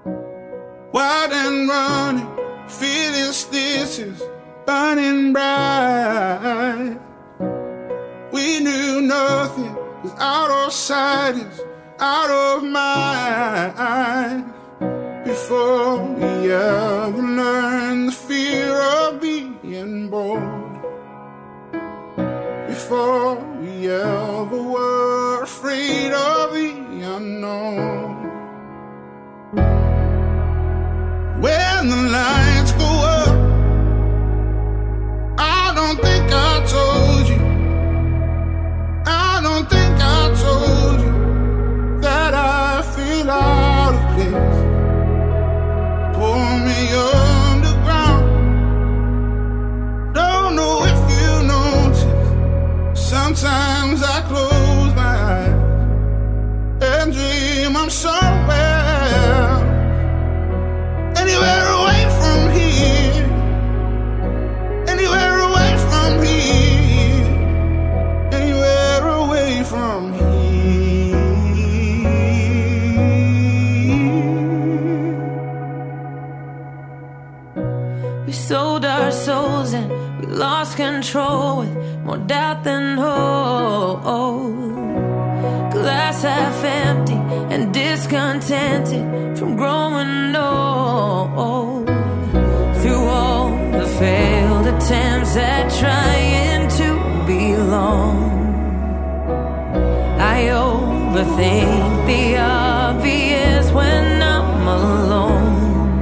wild and running, fearless, this is burning bright. We knew nothing was out of sight, is out of mind. Before we ever learned the fear of being bold, before we ever were afraid of the unknown. When the lights go up, I don't think I told you, I don't think I told you that I feel out of place. Pull me underground, don't know if you notice. Sometimes I close my eyes and dream I'm somewhere, anywhere away from here, anywhere away from here, anywhere away from here. We sold our souls and we lost control with more doubt than hope. Glass half empty and discontented from growing old. Through all the failed attempts at trying to belong, I overthink the obvious when I'm alone.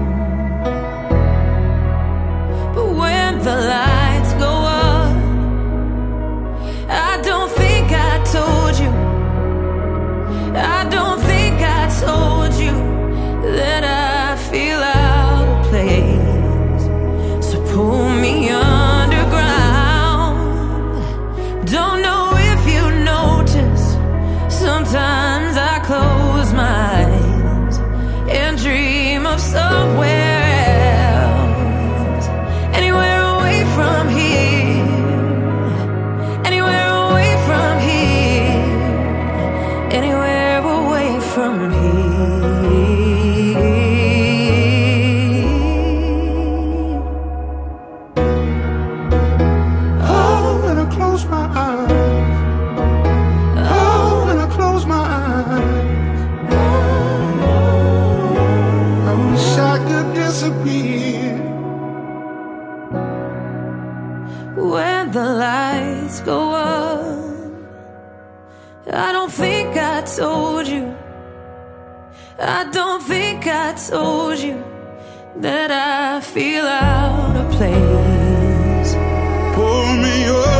But when the lights go up, I don't think I told you, I don't think I told you that I feel out of place. So pull me underground. Don't know if you notice, sometimes I close my eyes and dream of somewhere else, anywhere away from here, anywhere away from here, anywhere away from here. Oh, when I close my eyes, oh, when I close my eyes, I wish I could disappear. When the lights go up, I don't think I told you, I don't think I told you that I feel out of place. Pull me up